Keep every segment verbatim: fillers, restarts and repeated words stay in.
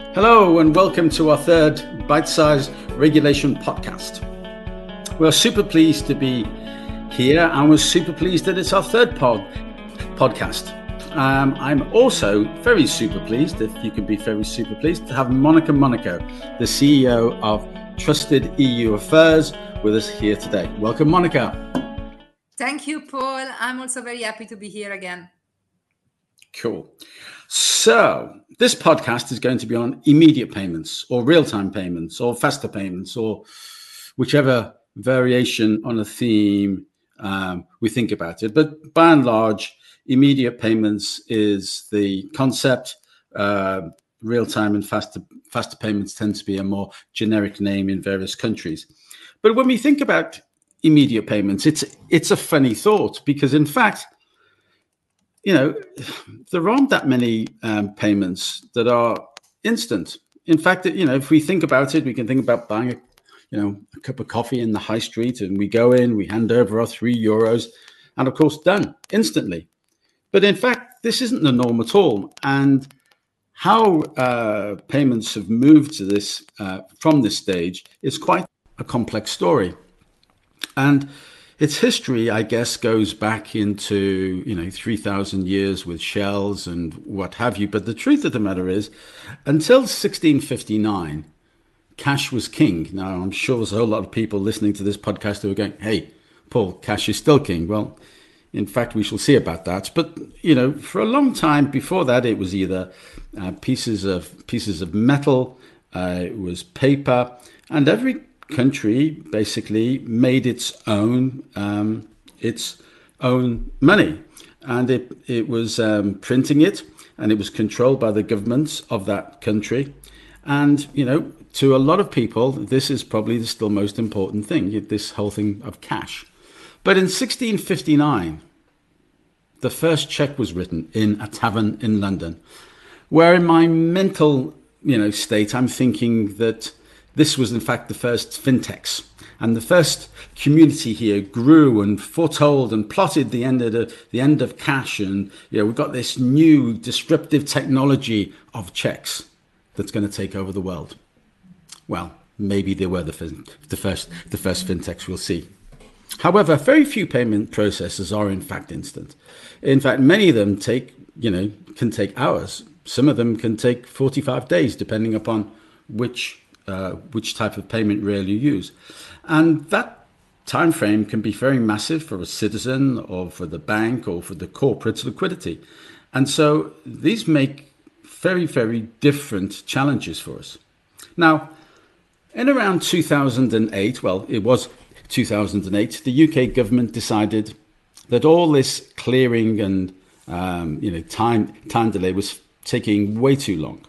Hello and welcome to our third Bite-Size Regulation podcast. We're super pleased to be here and we're super pleased that it's our third pod podcast. Um, I'm also very super pleased, if you can be very super pleased, to have Monica Monaco, the C E O of Trusted E U Affairs, with us here today. Welcome, Monica. Thank you, Paul. I'm also very happy to be here again. Cool. So this podcast is going to be on immediate payments or real-time payments or faster payments or whichever variation on a theme um, we think about it. But by and large, immediate payments is the concept. Uh, real-time and faster faster payments tend to be a more generic name in various countries. But when we think about immediate payments, it's it's a funny thought because, in fact, you know, there aren't that many um, payments that are instant. In fact, you know, if we think about it, we can think about buying a, you know, a cup of coffee in the high street, and we go in, we hand over our three euros, and of course, done instantly. But in fact, this isn't the norm at all. And how uh, payments have moved to this uh, from this stage is quite a complex story. And its history, I guess, goes back into, you know, three thousand years with shells and what have you. But the truth of the matter is, until sixteen fifty-nine, cash was king. Now, I'm sure there's a whole lot of people listening to this podcast who are going, hey, Paul, cash is still king. Well, in fact, we shall see about that. But, you know, for a long time before that, it was either uh, pieces of pieces of metal, uh, it was paper, and every country basically made its own um, its own money, and it it was um, printing it, and it was controlled by the governments of that country. And you know, to a lot of people, this is probably the still most important thing, this whole thing of cash. But in sixteen fifty-nine, the first check was written in a tavern in London, where in my mental you know state, I'm thinking that this was, in fact, the first fintechs, and the first community here grew and foretold and plotted the end of the, the end of cash. And you know, we've got this new disruptive technology of checks that's going to take over the world. Well, maybe they were the, fin- the first the first fintechs. We'll see. However, very few payment processes are in fact instant. In fact, many of them take you know can take hours. Some of them can take forty-five days, depending upon which. Uh, which type of payment rail you use. And that time frame can be very massive for a citizen or for the bank or for the corporate's liquidity. And so these make very, very different challenges for us. Now, in around two thousand eight, well, it was two thousand eight, the U K government decided that all this clearing and um, you know time time delay was taking way too long.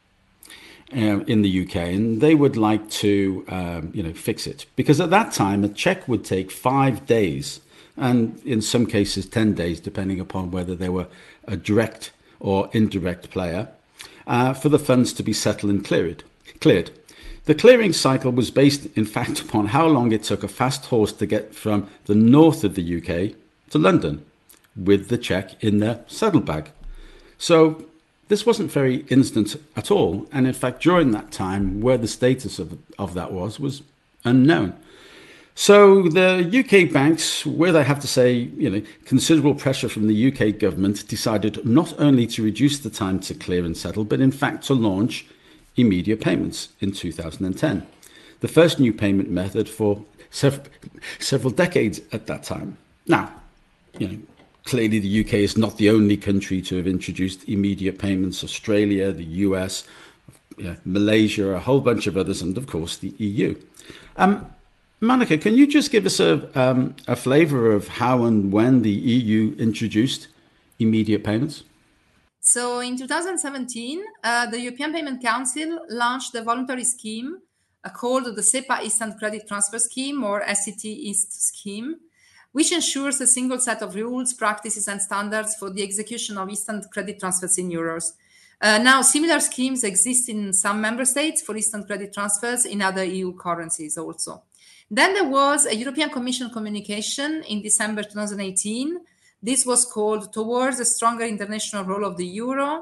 Uh, in the U K, and they would like to, um, you know, fix it, because at that time a check would take five days, and in some cases ten days, depending upon whether they were a direct or indirect player, uh, for the funds to be settled and cleared. Cleared. The clearing cycle was based, in fact, upon how long it took a fast horse to get from the north of the U K to London with the check in their saddlebag. So this wasn't very instant at all. And in fact, during that time, where the status of, of that was, was unknown. So the U K banks, with, I have to say, you know, considerable pressure from the U K government, decided not only to reduce the time to clear and settle, but in fact to launch immediate payments in two thousand ten. The first new payment method for sev- several decades at that time. Now, you know, clearly, the U K is not the only country to have introduced immediate payments. Australia, the U S, you know, Malaysia, a whole bunch of others, and of course the E U. Um, Monica, can you just give us a, um, a flavor of how and when the E U introduced immediate payments? So in two thousand seventeen, uh, the European Payment Council launched a voluntary scheme uh, called the SEPA Instant Credit Transfer Scheme, or S C T East Scheme, which ensures a single set of rules, practices, and standards for the execution of instant credit transfers in euros. Uh, now, similar schemes exist in some member states for instant credit transfers in other E U currencies also. Then there was a European Commission communication in December two thousand eighteen. This was called Towards a Stronger International Role of the Euro.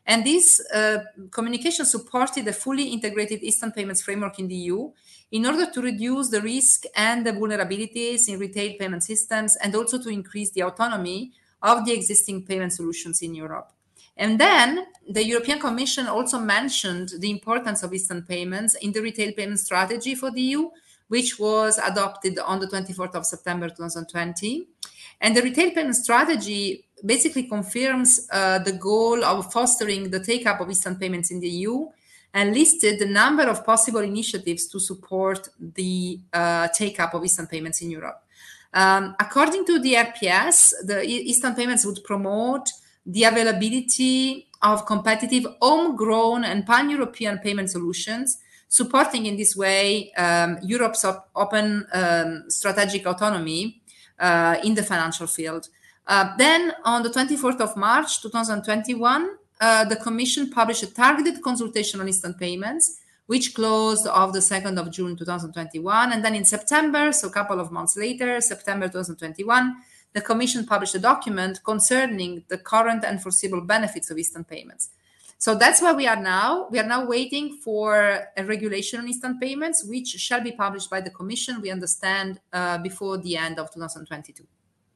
And this uh, communication supported a fully integrated instant payments framework in the E U in order to reduce the risk and the vulnerabilities in retail payment systems, and also to increase the autonomy of the existing payment solutions in Europe. And then the European Commission also mentioned the importance of instant payments in the retail payment strategy for the E U, which was adopted on the twenty-fourth of September twenty twenty. And the retail payment strategy basically confirms uh, the goal of fostering the take-up of instant payments in the E U, and listed the number of possible initiatives to support the uh, take-up of instant payments in Europe. Um, according to the R P S, the instant payments would promote the availability of competitive homegrown and pan-European payment solutions, supporting in this way um, Europe's op- open um, strategic autonomy uh, in the financial field. Uh, then on the twenty-fourth of March twenty twenty-one, uh, the Commission published a targeted consultation on instant payments, which closed of the second of June twenty twenty-one. And then in September, so a couple of months later, September twenty twenty-one, the Commission published a document concerning the current and foreseeable benefits of instant payments. So that's where we are now. We are now waiting for a regulation on instant payments, which shall be published by the Commission, we understand, uh, before the end of twenty twenty-two.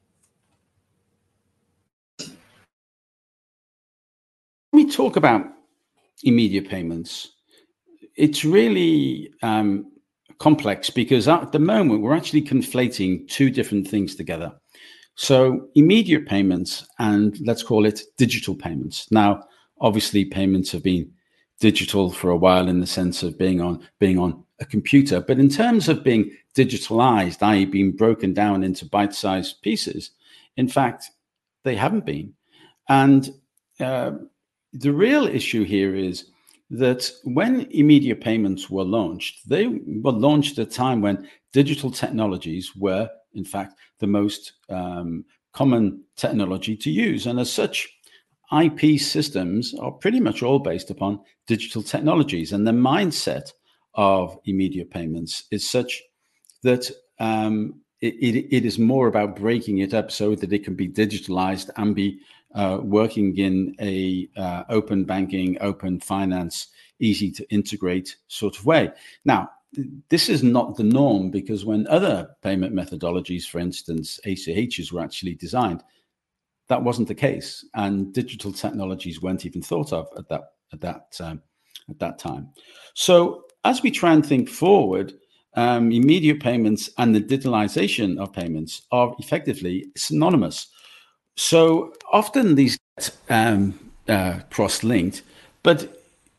When we talk about immediate payments, it's really um, complex, because at the moment we're actually conflating two different things together. So immediate payments and, let's call it, digital payments. Now, obviously, payments have been digital for a while in the sense of being on being on a computer. But in terms of being digitalized, that is being broken down into bite-sized pieces, in fact, they haven't been. And uh, the real issue here is that when immediate payments were launched, they were launched at a time when digital technologies were, in fact, the most um, common technology to use. And as such, I P systems are pretty much all based upon digital technologies. And the mindset of immediate payments is such that um, it, it, it is more about breaking it up so that it can be digitalized and be uh, working in a uh, open banking, open finance, easy to integrate sort of way. Now, this is not the norm, because when other payment methodologies, for instance, A C Hs, were actually designed, that wasn't the case, and digital technologies weren't even thought of at that at that um, at that time. So, as we try and think forward, um, immediate payments and the digitalization of payments are effectively synonymous. So often these get um, uh, cross-linked, but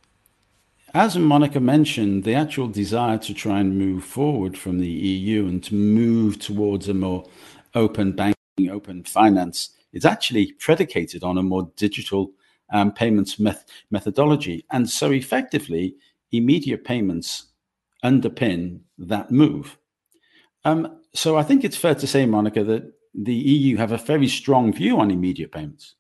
as Monica mentioned, the actual desire to try and move forward from the E U and to move towards a more open banking, open finance is actually predicated on a more digital um, payments met- methodology. And so effectively, immediate payments underpin that move. Um, so I think it's fair to say, Monica, that the E U have a very strong view on immediate payments.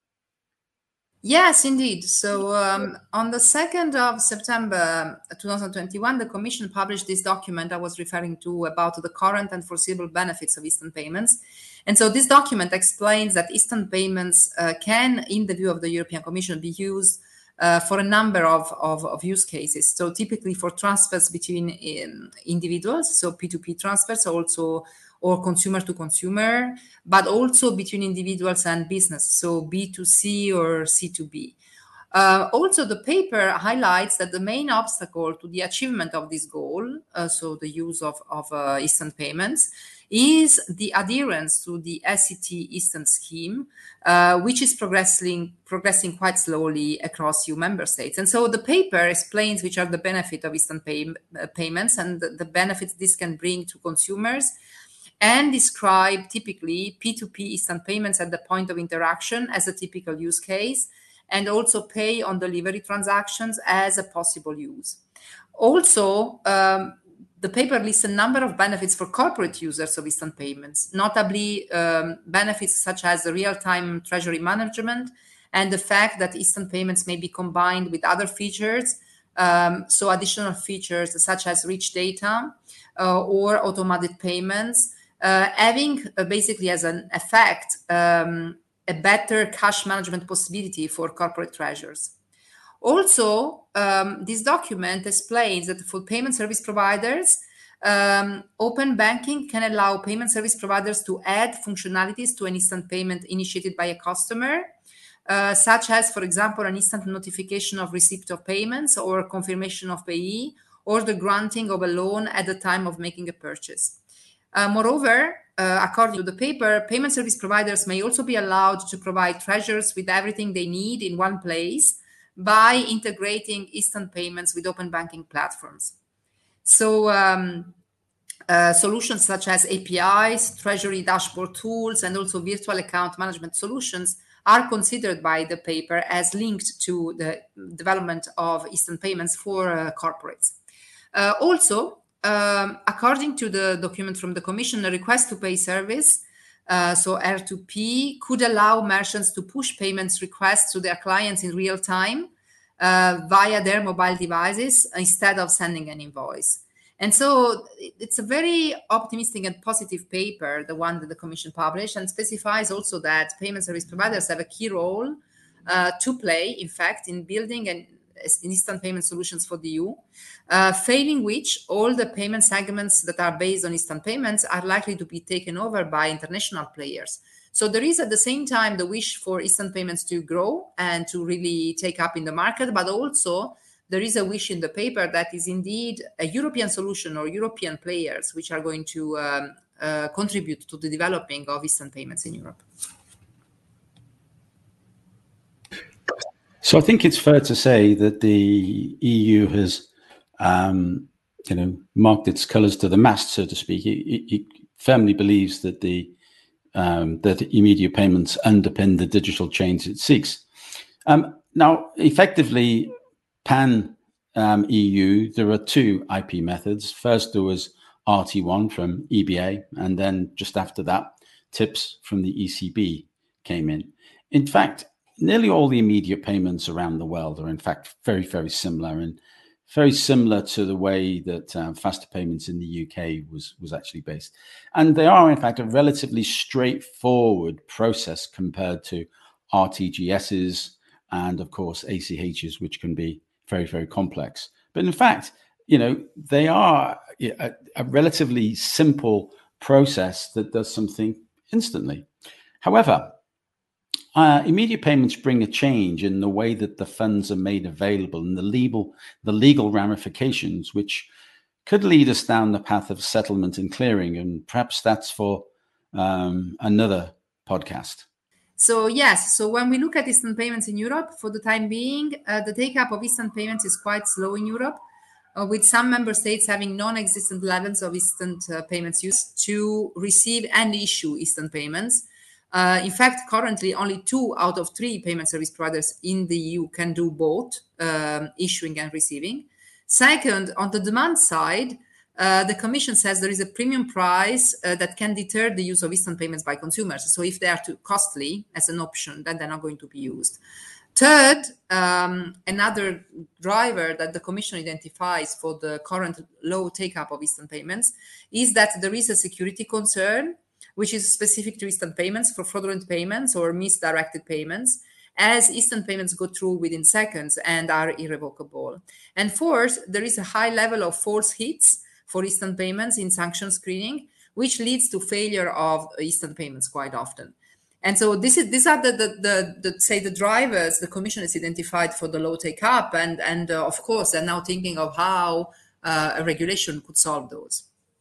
Yes, indeed. So um, on the second of September twenty twenty-one, the Commission published this document I was referring to about the current and foreseeable benefits of instant payments. And so this document explains that instant payments uh, can, in the view of the European Commission, be used uh, for a number of, of, of use cases. So typically for transfers between um, individuals, so P two P transfers, also or consumer to consumer, but also between individuals and business, so B two C or C two B. Uh, also, the paper highlights that the main obstacle to the achievement of this goal, uh, so the use of, of uh, instant payments, is the adherence to the S C T instant scheme, uh, which is progressing progressing quite slowly across E U member states. And so the paper explains which are the benefits of instant pay, uh, payments and the, the benefits this can bring to consumers, and describe typically P two P instant payments at the point of interaction as a typical use case, and also pay on delivery transactions as a possible use. Also, um, the paper lists a number of benefits for corporate users of instant payments, notably um, benefits such as the real-time treasury management and the fact that instant payments may be combined with other features, um, so additional features such as rich data uh, or automated payments, Uh, having uh, basically as an effect um, a better cash management possibility for corporate treasurers. Also, um, this document explains that for payment service providers, um, open banking can allow payment service providers to add functionalities to an instant payment initiated by a customer, uh, such as, for example, an instant notification of receipt of payments or confirmation of payee, or the granting of a loan at the time of making a purchase. Uh, moreover, uh, according to the paper, payment service providers may also be allowed to provide treasurers with everything they need in one place by integrating instant payments with open banking platforms. So um, uh, solutions such as A P Is, treasury dashboard tools, and also virtual account management solutions are considered by the paper as linked to the development of instant payments for uh, corporates. Uh, also, um, according to the document from the Commission, a request to pay service, uh, so R two P, could allow merchants to push payments requests to their clients in real time uh, via their mobile devices instead of sending an invoice. And so it's a very optimistic and positive paper, the one that the Commission published, and specifies also that payment service providers have a key role uh, to play, in fact, in building an instant payment solutions for the E U, uh, failing which all the payment segments that are based on instant payments are likely to be taken over by international players. So there is at the same time the wish for instant payments to grow and to really take up in the market, but also there is a wish in the paper that is indeed a European solution or European players which are going to um, uh, contribute to the developing of instant payments in Europe. So I think it's fair to say that the E U has, um, you know, marked its colours to the mast, so to speak. It, it, it firmly believes that the um, that immediate payments underpin the digital change it seeks. Um, now, effectively, pan um, E U, there are two I P methods. First, there was R T one from E B A, and then just after that, TIPS from the E C B came in. In fact, nearly all the immediate payments around the world are, in fact, very, very similar, and very similar to the way that um, faster payments in the U K was, was actually based. And they are, in fact, a relatively straightforward process compared to R T G Ss and, of course, A C Hs, which can be very, very complex. But in fact, you know, they are a, a relatively simple process that does something instantly. However, Uh, immediate payments bring a change in the way that the funds are made available and the legal, the legal ramifications, which could lead us down the path of settlement and clearing. And perhaps that's for um, another podcast. So yes, so when we look at instant payments in Europe, for the time being, uh, the take-up of instant payments is quite slow in Europe, uh, with some member states having non-existent levels of instant uh, payments used to receive and issue instant payments. Uh, in fact, currently only two out of three payment service providers in the E U can do both, um, issuing and receiving. Second, on the demand side, uh, the Commission says there is a premium price uh, that can deter the use of instant payments by consumers. So if they are too costly as an option, then they're not going to be used. Third, um, another driver that the Commission identifies for the current low take-up of instant payments is that there is a security concern, which is specific to instant payments for fraudulent payments or misdirected payments, as instant payments go through within seconds and are irrevocable. And fourth, there is a high level of false hits for instant payments in sanction screening, which leads to failure of instant payments quite often. And so this is these are the, the, the, the say the drivers the Commission has identified for the low take-up, and, and uh, of course, they're now thinking of how uh, a regulation could solve those.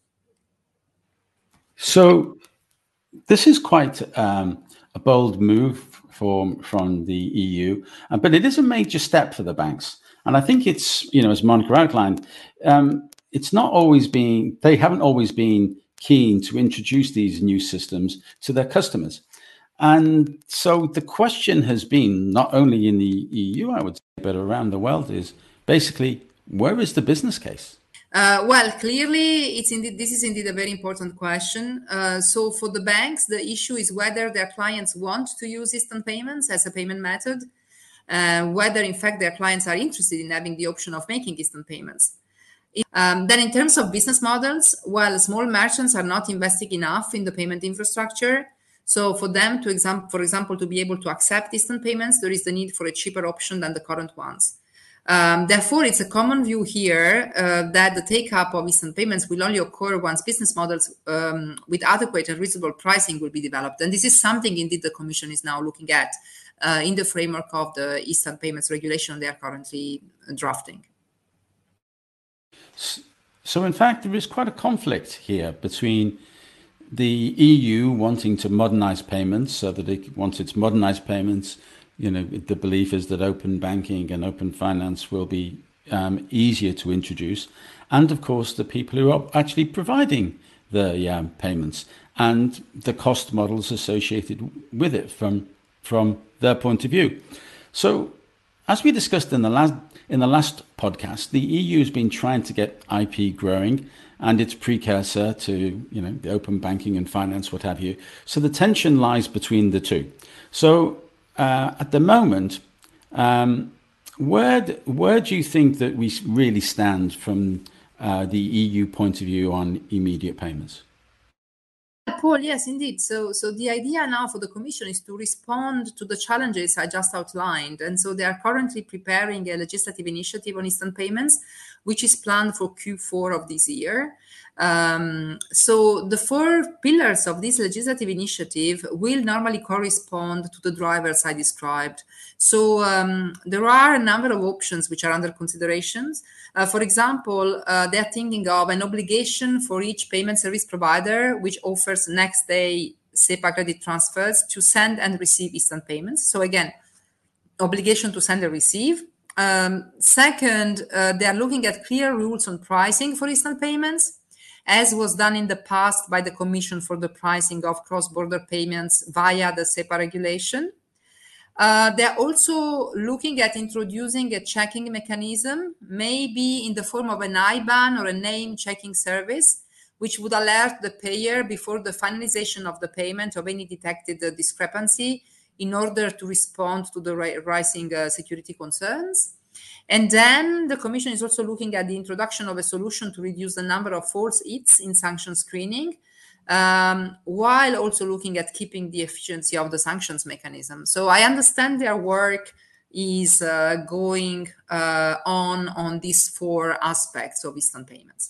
So this is quite um, a bold move for, from the E U, uh, but it is a major step for the banks. And I think it's, you know, as Monica outlined, um, it's not always been, they haven't always been keen to introduce these new systems to their customers. And so the question has been, not only in the E U, I would say, but around the world, is basically, where is the business case? Uh, well, clearly, it's indeed, this is indeed a very important question. Uh, so for the banks, the issue is whether their clients want to use instant payments as a payment method, uh, whether, in fact, their clients are interested in having the option of making instant payments. Um, then in terms of business models, well, small merchants are not investing enough in the payment infrastructure. So for them, to exam- for example, to be able to accept instant payments, there is the need for a cheaper option than the current ones. Um, therefore, it's a common view here uh, that the take-up of instant payments will only occur once business models um, with adequate and reasonable pricing will be developed. And this is something, indeed, the Commission is now looking at uh, in the framework of the instant payments regulation they are currently drafting. So, in fact, there is quite a conflict here between the E U wanting to modernize payments, so that it wants to modernize payments. You know, the belief is that open banking and open finance will be um, easier to introduce. And of course, the people who are actually providing the um, payments and the cost models associated with it from, from their point of view. So as we discussed in the last, in the last podcast, the E U has been trying to get I P growing and its precursor to, you know, the open banking and finance, what have you. So the tension lies between the two. So Uh, at the moment, um, where where do you think that we really stand from uh, the E U point of view on immediate payments? Paul, yes, indeed. So, so the idea now for the Commission is to respond to the challenges I just outlined. And so they are currently preparing a legislative initiative on instant payments, which is planned for Q four of this year. Um, so the four pillars of this legislative initiative will normally correspond to the drivers I described. So um, there are a number of options which are under considerations. Uh, for example, uh, they're thinking of an obligation for each payment service provider which offers next day SEPA credit transfers to send and receive instant payments. So again, obligation to send and receive. Um, second, uh, they are looking at clear rules on pricing for instant payments, as was done in the past by the Commission for the pricing of cross-border payments via the SEPA regulation. Uh, they're also looking at introducing a checking mechanism, maybe in the form of an I B A N or a name checking service, which would alert the payer before the finalization of the payment of any detected uh, discrepancy in order to respond to the rising uh, security concerns. And then the Commission is also looking at the introduction of a solution to reduce the number of false hits in sanction screening, um, while also looking at keeping the efficiency of the sanctions mechanism. So I understand their work is uh, going uh, on on these four aspects of instant payments.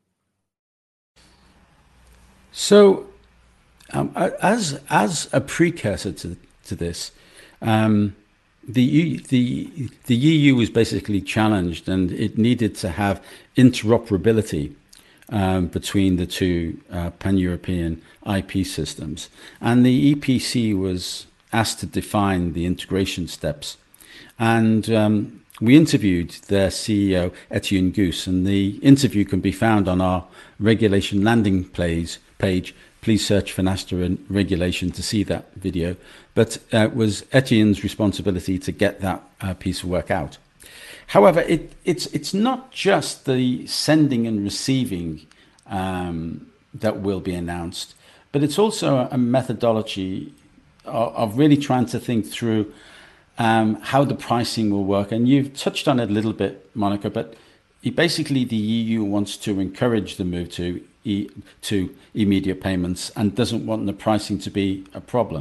So um, as, as a precursor to, to this, um, The, the, the E U was basically challenged, and it needed to have interoperability um, between the two uh, pan-European I P systems. And the E P C was asked to define the integration steps. And um, we interviewed their C E O, Etienne Gousse, and the interview can be found on our regulation landing page. Please search for NASTA and regulation to see that video. But uh, it was Etienne's responsibility to get that uh, piece of work out. However, it, it's, it's not just the sending and receiving um, that will be announced, but it's also a methodology of, of really trying to think through um, how the pricing will work. And you've touched on it a little bit, Monica, but it basically the E U wants to encourage the move to E, to immediate payments and doesn't want the pricing to be a problem.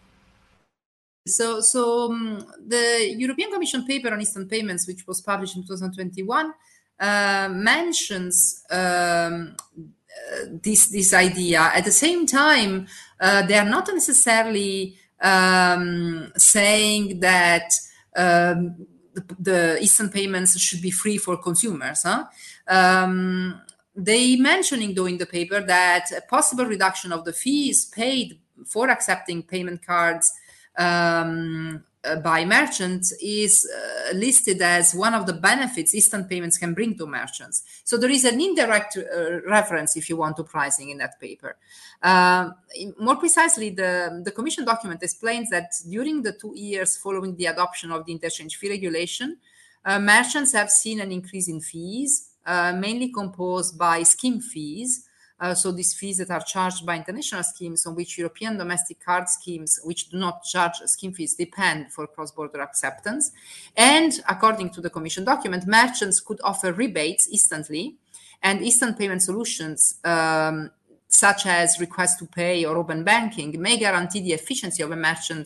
So, so um, the European Commission paper on instant payments, which was published in two thousand twenty-one, uh, mentions um, this this idea. At the same time, uh, they are not necessarily um, saying that um, the, the instant payments should be free for consumers. Huh? Um, They mentioning, though, in the paper that a possible reduction of the fees paid for accepting payment cards um, uh, by merchants is uh, listed as one of the benefits instant payments can bring to merchants. So there is an indirect uh, reference, if you want, to pricing in that paper. Uh, more precisely, the, the Commission document explains that during the two years following the adoption of the interchange fee regulation, uh, merchants have seen an increase in fees, Uh, mainly composed by scheme fees. Uh, so these fees that are charged by international schemes on which European domestic card schemes, which do not charge scheme fees, depend for cross-border acceptance. And according to the Commission document, merchants could offer rebates instantly, and instant payment solutions um, such as request to pay or open banking may guarantee the efficiency of a merchant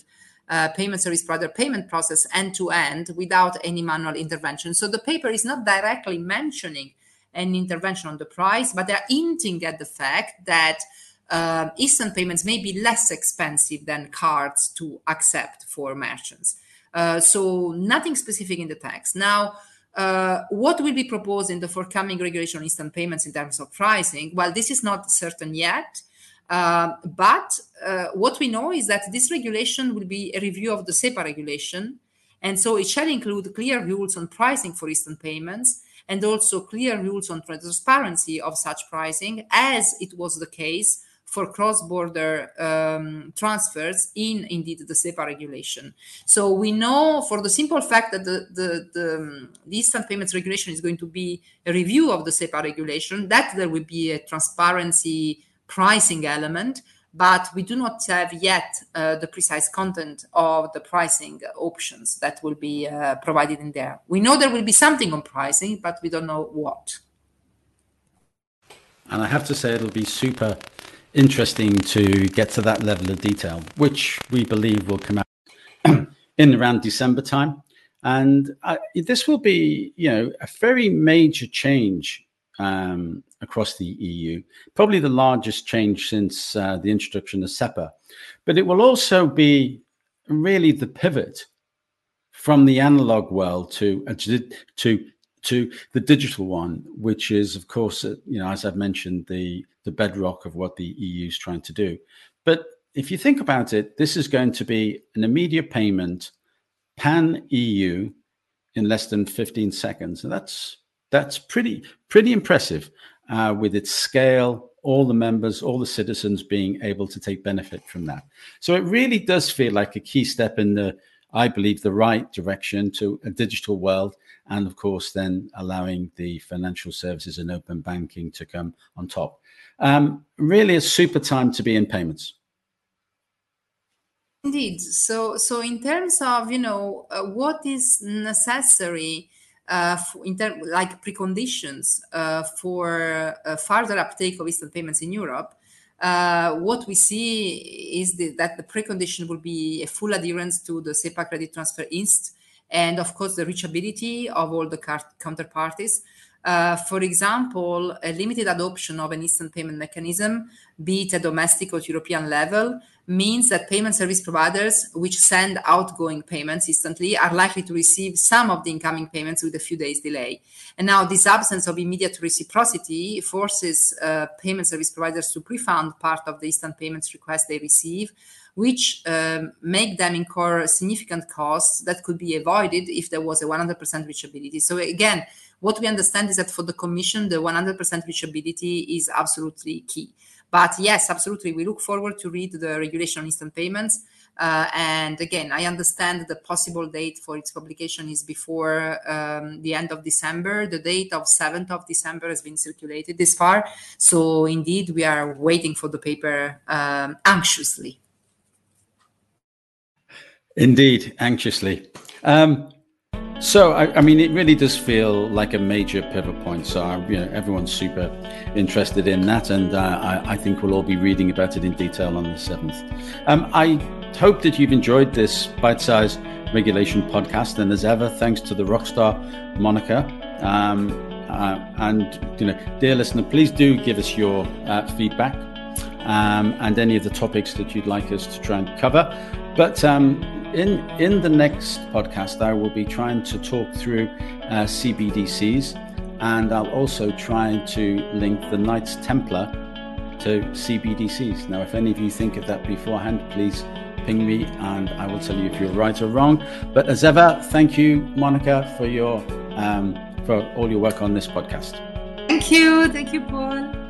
uh, payment service provider payment process end to end without any manual intervention. So the paper is not directly mentioning an intervention on the price, but they're hinting at the fact that uh, instant payments may be less expensive than cards to accept for merchants. Uh, so nothing specific in the text. Now, uh, what will be proposed in the forthcoming regulation on instant payments in terms of pricing? Well, this is not certain yet. Uh, but uh, what we know is that this regulation will be a review of the SEPA regulation. And so it shall include clear rules on pricing for instant payments and also clear rules on transparency of such pricing, as it was the case for cross-border um, transfers in, indeed, the SEPA regulation. So we know for the simple fact that the, the, the, um, the instant payments regulation is going to be a review of the SEPA regulation, that there will be a transparency pricing element, but we do not have yet uh, the precise content of the pricing options that will be uh, provided in there. We know there will be something on pricing, but we don't know what. And I have to say, it'll be super interesting to get to that level of detail, which we believe will come out in around December time. And uh, this will be, you know, a very major change um, across the E U, probably the largest change since uh, the introduction of SEPA. But it will also be really the pivot from the analog world to uh, to to the digital one, which is, of course, uh, you know, as I've mentioned, the the bedrock of what the E U is trying to do. But if you think about it, this is going to be an immediate payment, pan E U, in less than fifteen seconds. And that's that's pretty pretty impressive uh, with its scale, all the members, all the citizens being able to take benefit from that. So it really does feel like a key step in the, I believe, the right direction to a digital world. And of course, then allowing the financial services and open banking to come on top. Um, really a super time to be in payments. Indeed. So, so in terms of, you know, uh, what is necessary uh, for, in ter- like preconditions uh, for uh, further uptake of instant payments in Europe, uh, what we see is the, that the precondition will be a full adherence to the SEPA Credit Transfer Inst, and of course the reachability of all the car- counterparties. Uh, for example, a limited adoption of an instant payment mechanism, be it at domestic or European level, means that payment service providers which send outgoing payments instantly are likely to receive some of the incoming payments with a few days delay. And now this absence of immediate reciprocity forces uh, payment service providers to pre-fund part of the instant payments requests they receive, which um, make them incur significant costs that could be avoided if there was a one hundred percent reachability. So again, what we understand is that for the Commission, the one hundred percent reachability is absolutely key. But yes, absolutely, we look forward to read the regulation on instant payments. Uh, and again, I understand the possible date for its publication is before um, the end of December. The date of seventh of December has been circulated this far. So indeed, we are waiting for the paper um, anxiously. Indeed, anxiously. Um, so, I, I mean, it really does feel like a major pivot point. So, uh, you know, everyone's super interested in that, and uh, I, I think we'll all be reading about it in detail on the seventh. Um, I hope that you've enjoyed this bite-sized regulation podcast, and as ever, thanks to the rockstar Monica. Um, uh, and, you know, dear listener, please do give us your uh, feedback um, and any of the topics that you'd like us to try and cover. But um, in in the next podcast, I will be trying to talk through uh, C B D Cs, and I'll also try to link the Knights Templar to C B D Cs. Now, if any of you think of that beforehand, please ping me, and I will tell you if you're right or wrong. But as ever, thank you, Monica, for your um, for all your work on this podcast. Thank you, thank you, Paul.